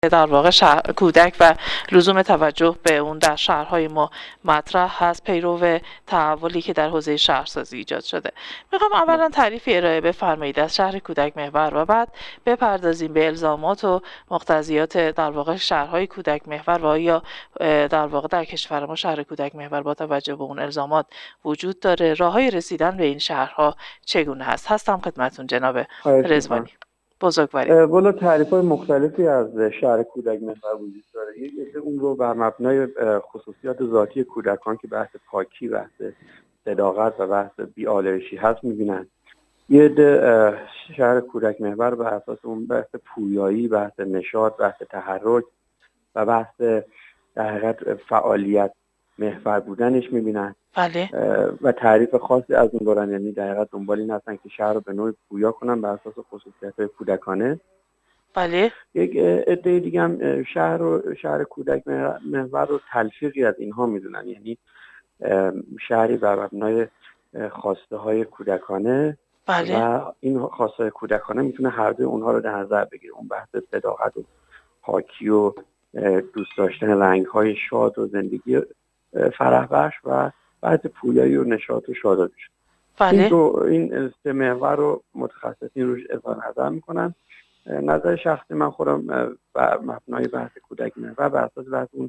در واقع کودک و لزوم توجه به اون در شهرهای ما مطرح هست پیرو تحولی که در حوزه شهرسازی ایجاد شده. میخوام اولا تعریفی ارائه بفرمایید از شهر کودک محور و بعد بپردازیم به الزامات و مقتضیات در واقع شهرهای کودک محور و آیا در واقع در کشور ما شهر کودک محور با توجه به اون الزامات وجود داره، راههای رسیدن به این شهرها چگونه هستم خدمتتون جناب رضوانی. بزرگواری. والا تعریف‌های مختلفی از شهر کودک محور وجود داره. یکی اون رو بر مبنای خصوصیات ذاتی کودکان که بحث پاکی، بحث صداقت و بحث بی‌آلایشی هست می‌بینن. یه عده شهر کودک محور بر اساس اون بحث پویایی، بحث نشاط، بحث تحرک و بحث در حقیقت فعالیت محور بودنش می‌بینن. بله. و تعریف خاصی از اون دارن، یعنی در حقیقت دنبال این هستن که شهر رو به نوعی پویا کنن بر اساس خصوصیت‌های کودکانه. بله. یک عده دیگه هم شهر کودک محور رو تلفیقی از اینها میدونن، یعنی شهری بر مبنای خواسته های کودکانه. بله. و این خواسته های کودکانه میتونه هر دوی اونها رو در نظر بگیره، اون بحث صداقت و پاکی و دوست داشتن رنگ های شاد و زندگی فرح بخش و بحث پویایی و نشاط و شادابی. بله. این سه محور رو متخصصین روش اظهار نظر میکنن. نظر شخصی من خودم بر مبنای بحث کودک محور بر اساس بحث اون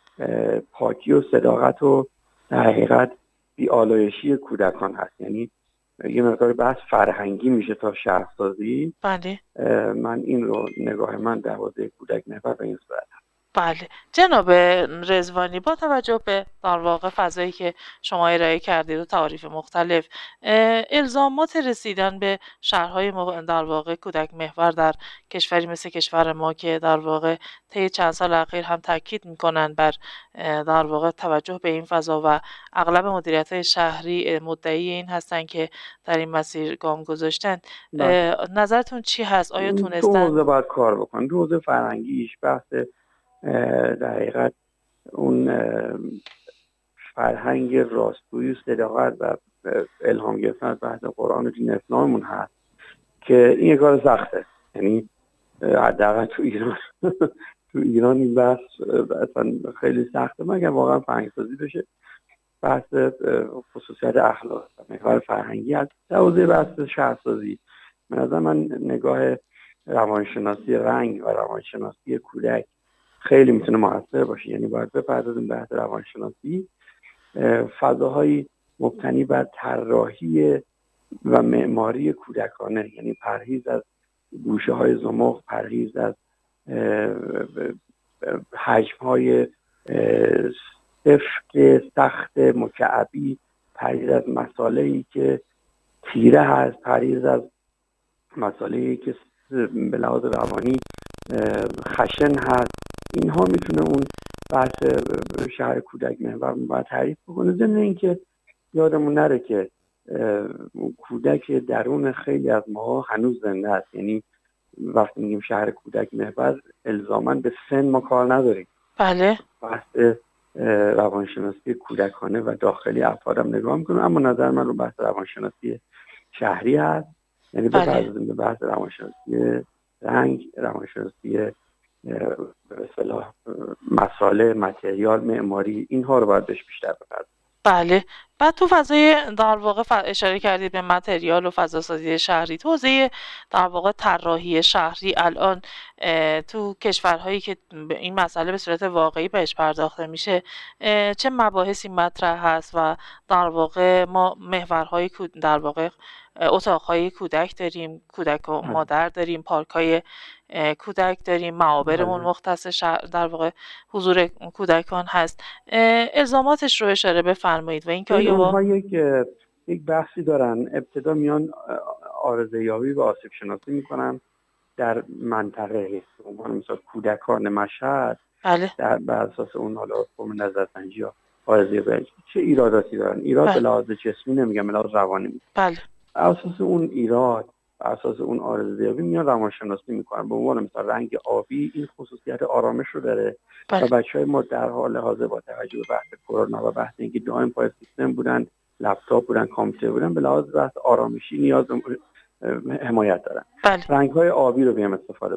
پاکی و صداقت و در حقیقت بی‌آلایشی کودکان هست، یعنی یه مقدار بحث فرهنگی میشه تا شهرسازی. بله. من این رو نگاه من در حوزه کودک محور به این صورت. بله جناب رضوانی، با توجه به در واقع فضایی که شما ارائه کردید و تعاریف مختلف، الزامات رسیدن به شهرهای در واقع کودک محور در کشوری مثل کشور ما که در واقع طی چند سال اخیر هم تاکید میکنن بر در واقع توجه به این فضا و اغلب مدیریت‌های شهری مدعی این هستن که در این مسیر گام گذاشتن. نظرتون چی هست؟ آیا تونستن؟ تو حوزه باید کار بکن، تو حوزه فرهنگیش بحث در حقیقت اون فرهنگ راستگویی و صداقت و الهام گرفتن از بحث قرآن و دین اسلاممون هست که این کار سخته، یعنی حداقل تو ایران این بحث اصلا خیلی سخته مگر واقعا فرهنگ‌سازی بشه. بحث خصوصیت اخلاق و محور فرهنگی هست. در حوزه بحث شهرسازی به نظر من نگاه روانشناسی رنگ و روانشناسی کودک خیلی میتونه موثر باشه، یعنی باید بپردازیم بحث روانشناسی، فضاهای مبتنی بر طراحی و معماری کودکانه، یعنی پرهیز از گوشه های زمخت، پرهیز از حجم های سفت سخت مکعبی، پرهیز از مساله‌ای که تیره هست، پرهیز از مساله‌ای که به لحاظ روانی خشن هست. اینها میتونه اون بحث شهر کودک محور باید تعریف بکنه. ضمن اینکه یادمون نره که کودک درون خیلی از ما هنوز زنده است، یعنی وقتی میگیم شهر کودک محور الزاماً به سن ما کار نداریم. بله. بحث روانشناسی کودکانه و داخلی افرادم نگاه میکنم، اما نظر من رو بحث روانشناسی شهری هست، یعنی بپردازیم به بحث روانشناسی رنگ، روانشناسی به اصطلاح مسائل متریال، معماری، اینها رو باید بهش بیشتر بپردازیم. بله. بعد تو فضای در واقع اشاره کردید به متریال و فضاسازی شهری، تو حوزه در واقع طراحی شهری الان تو کشورهایی که این مسئله به صورت واقعی بهش پرداخته میشه چه مباحثی مطرح هست و در واقع ما محورهای در واقع اتاقهای کودک داریم، کودک و مادر داریم، پارکهای کودک داریم، معابرمون مختص در واقع حضور کودکان هست. الزاماتش رو اشاره بفرمایید و اینکه آیا اونها یک بحثی دارن. ابتدا میان عارضه یابی و آسیب شناسی میکنن در منطقه، مثلا کودکان مشهد. بله. در بر اساس اون حالا فرم نظرسنجی یا عارضه یابی چه ایراداتی دارن. ایراد به لحاظ جسمی نمیگم، به لحاظ روانی میگم. بله. اساس اون ایراد، اساس اون عارضه یابی میان روانشناسی میکنن. به عنوان مثلا رنگ آبی این خصوصیت آرامش رو داره. بله. و بچهای ما در حال حاضر با توجه به بحث کرونا و بحث اینکه دائم پای سیستم بودن، لپتاپ بودن، کامپیوتر بودن، به لحاظ بحث آرامشی نیاز به حمایت دارن. بله. رنگ‌های آبی رو بیام استفاده بکنیم.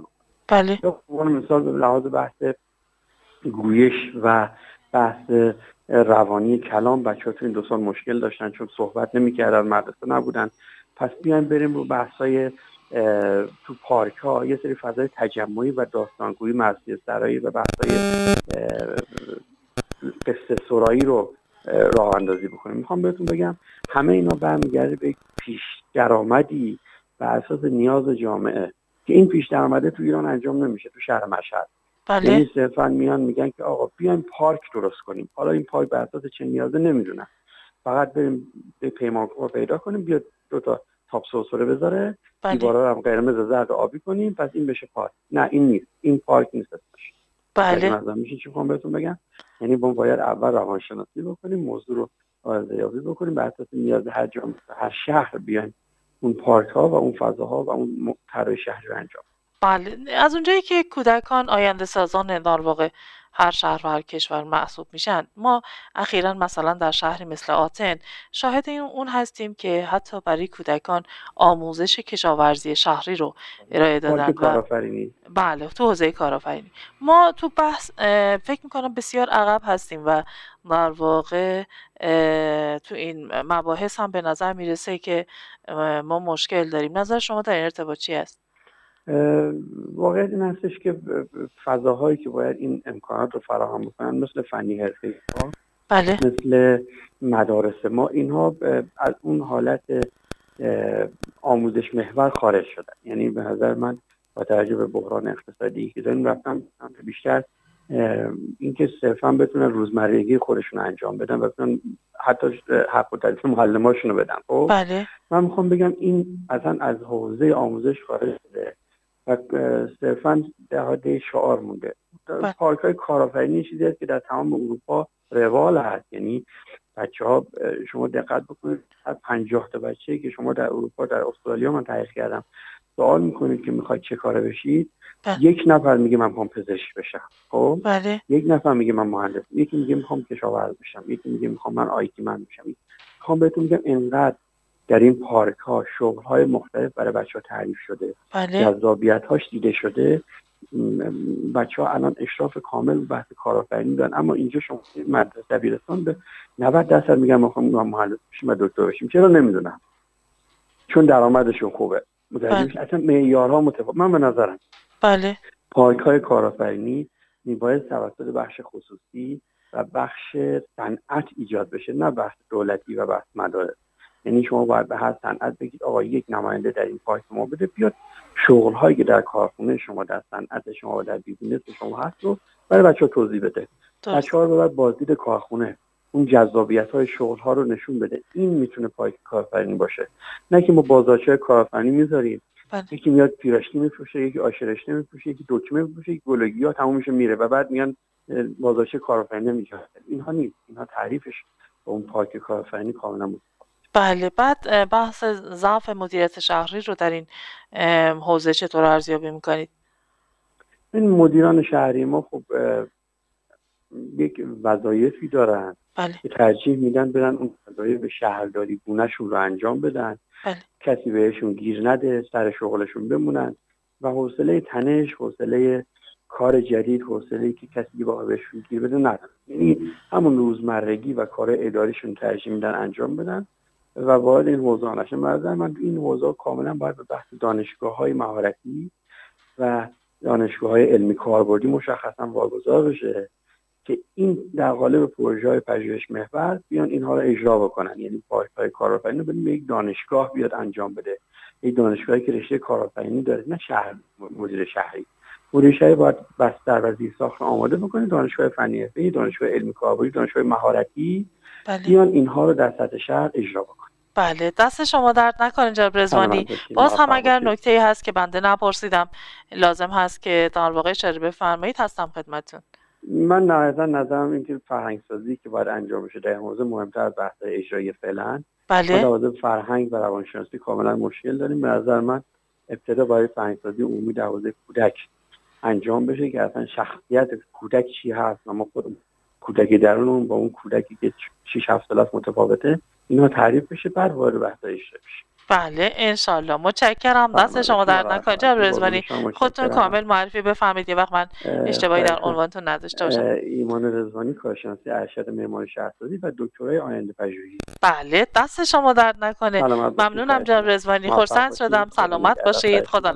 بله یا عنوان مثال به لحاظ بحث گویش و بحث روانی کلام، بچه‌ها تو این 2 سال مشکل داشتن چون صحبت نمی‌کردن، مدرسه نبودن. پس بیایم بریم رو بحث‌های تو پارک‌ها، یه سری فضای تجمعی و داستانگویی، مرثیه سرایی و بحث‌های قصه سرایی رو راه اندازی بکنیم. میخوام بهتون بگم همه اینا برمیگرده به پیش درآمدی بر اساس نیاز جامعه که این پیش درآمده تو ایران انجام نمیشه تو شهر مشهد. بله یعنی صرفا میان میگن که آقا بیایم پارک درست کنیم. حالا این پارک بر اساس چه نیازه نمیدونم، فقط بریم به پیمانکار پیدا کنیم بیاد 2 تا تاپ سرسره بذاره، بله دیوارا رو هم قرمز زرد آبی کنیم، پس این بشه پارک. نه این نیست، این پارک نیست اسمش. بله مثلا میشه چی میخوام بهتون بگم؟ یعنی ما باید اول روانشناسی بکنیم، موضوع رو ارزیابی بکنیم، بر اساس نیاز هر جامعه هر شهر بیایم اون پارک ها و اون فضاها و اون طرح شهری رو انجام. بله از اونجایی که کودکان آینده سازان در واقع هر شهر و هر کشور محسوب میشن، ما اخیرا مثلا در شهری مثل آتن شاهد اون هستیم که حتی برای کودکان آموزش کشاورزی شهری رو ارائه پارک دادن و کارآفرینی. بله تو حوزه کارآفرینی ما تو بحث فکر میکنم بسیار عقب هستیم و در واقع تو این مباحث هم به نظر میرسه که ما مشکل داریم. نظر شما در این ارتباط چی است؟ واقعیت این هستش که فضاهایی که باید این امکانات رو فراهم بکنن مثل فنی حرفه‌ای ها، بله مثل مدارس ما، اینها از اون حالت آموزش محور خارج شدن. یعنی به نظر من با توجه به بحران اقتصادی که داریم رفتن بیشتر اینکه صرفا بتونن روزمرگی خودشون انجام بدن و بتونن حتی حق و تدریس معلماشون رو بدن. خب بله من میخوام بگم این اصلا از حوزه آموزش خارج شده و صرفا در حد شعار مونده. بله پارک های کارآفرینی چیزی هست که در تمام اروپا روال هست. یعنی بچه‌ها شما دقت بکنید از 50 تا بچه‌ای که شما در اروپا، در استرالیا من تحقیق کردم، سوال میکنید که میخواید چه کاره بشید، بله 1 نفر میگه من میخوام پزشک بشم. خب بله 1 نفر میگه من مهندس، یکی میگه میخوام کشاورز بشم، یکی میگه میخوام من آیتی من بشم. میخوام بهتون میگم اینقدر در این پارک ها شغل های مختلف برای بچه‌ها تعریف شده، بله جذابیت هاش دیده شده. بچه‌ها الان اشراف کامل بحث کارآفرینی دارن. اما اینجا شما مدرسه دبیرستان به 90% میگن میخوام مهندس بشیم و دکتر بشیم. چرا؟ نمیدونم. چون درآمدشون خوبه. متوجه میشین؟ اصلا معیارها متفاوت. من به نظرم بله پارک های کارآفرینی میباید توسط بخش خصوصی و بخش صنعت ایجاد بشه، نه بخش دولتی و بخش مدارس. یعنی شما باید به هر صنعت بگید آقا یک نماینده در این پارک ما بده، بیاد شغل هایی که در کارخونه شما، در صنعت شما و در بیزینس شما هست رو برای بچه‌ها توضیح بده. بچه‌ها رو باید بازدید کارخونه، اون جذابیت های شغل ها رو نشون بده. این میتونه پارک کارآفرینی باشه، نه که ما بازارچه کارآفرینی میذاریم یکی میاد پیراشکی میفروشه، یکی آشرشته میفروشه، یکی دکمه میفروشه، یکی گلگیا، تموم میشه میره و بعد میگن بازارچه کارآفرینی نمیشه. اینها نیست. اینها تعریفش با اون پارک کارآفرینی کاملا مختلفه. بله بعد بحث ضعف مدیریت شهری رو در این حوزه چطور ارزیابی میکنید؟ این مدیران شهری ما خب یک وظایفی دارن بله که ترجیح میدن برن اون وظایف به شهرداری گونه‌شون رو انجام بدن. بله کسی بهشون گیر نده، سر شغلشون بمونن و حوصله تنش، حوصله کار جدید، حوصله‌ای که کسی با بهشون گیر بده ندارن. یعنی همون روزمرگی و کار اداریشون ترجیح میدن انجام بدن و وارد این حوزه نشن. مثلا من این حوزه کاملا باید به بحث دانشگاه‌های مهارتی و دانشگاه‌های علمی کاربردی مشخصا واگذار بشه که این در قالب پروژه‌های پژوهش محور بیان اینها رو اجرا بکنن. یعنی پارک‌های کارآفرینی رو بدیم یک دانشگاه بیاد انجام بده، یک دانشگاهی که رشته کارآفرینی داره، نه شهر مدیر شهری. مدیر شهری باید بستر و زیرساخت رو آماده بکنه، دانشگاه فنی حرفه‌ای، دانشگاه علمی کاربردی، دانشگاه مهارتی بیان اینها رو در سطح شهر اجرا بکنن. بله دست شما درد نکنه جناب رضوانی. باز هم اگر نکته‌ای هست که بنده نپرسیدم لازم هست که در واقع اشاره بفرمایید هستم خدمتتون. من نظرم این که فرهنگسازی که باید انجام بشه در حوزه مهمتر از بحث اجرایی فعلا. بله ما در حوزه فرهنگ و روانشناسی کاملا مشکل داریم. به نظر من ابتدا برای فرهنگسازی عمومی در حوزه کودک انجام بشه که اصلا شخصیت کودک چی هست و ما خود کودک درونمون با اون کودکی که 6-7 سال است متفاوته، اینا تعریف بشه، بعد وارد بحث اجرایی بشه. بله انشالله. متشکرم. دست شما درد نکنه جناب رضوانی. خودتون کامل معرفی بفرمایید، یه وقت من اشتباهی در عنوانتون نداشته باشم. ایمان رضوانی، کارشناسی ارشد معماری شهرسازی و دکترای آینده پژوهی. بله دست شما درد نکنه. ممنونم جناب رضوانی. خرسند شدم. سلامت باشید. خدا